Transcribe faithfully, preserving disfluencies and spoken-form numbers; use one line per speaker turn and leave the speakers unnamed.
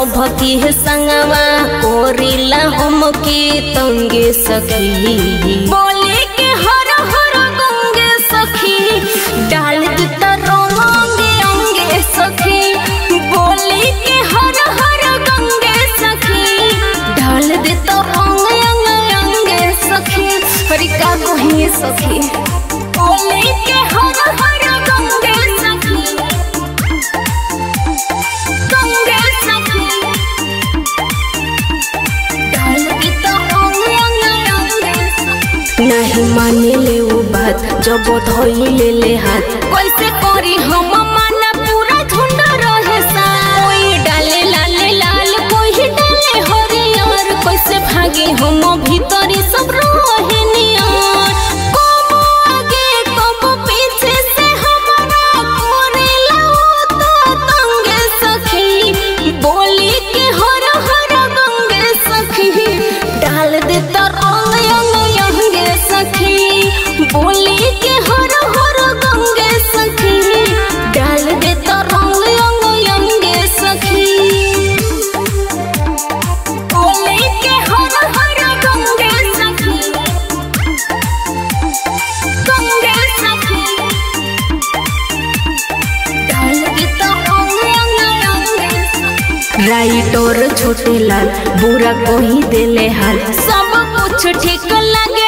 सौभकी है संगवा कोरिला हम के तंगे सखी बोले के हर हर गंगे सखी डाल देता रोंगे अंगे सखी बोले के हर हर गंगे सखी डाल देता रोंगे अंगे अंगे सखी हरि का कहीं सखी बोले के हर हर गंगे सखी गंगे सखी डाल देता रोंगे अंगे अंगे सखी नहीं माने ले वो बात जब धोई ले ले हाथ कैसे करी हम माना पूरा झुंड रहे सा कोई डाले लाले लाल कोई डाले हरियर कैसे भागे हम भीतरी सब रहे नियर कब आगे कब पीछे से हमारा कोरेला तो तंगे सखी बोली के हर हर गंगे सखी डाल देता रंग अंग अंगे सखी बोली के हर हर गंगे सखी डाल देता रंग अंग अंगे सखी बोली के हर हर गंगे सखी गंगे सखी डाल देता रंग अंग अंगे सखी राइट और छोटे लाल बुरा कोई देले हाल सब कुछ ठीक लगे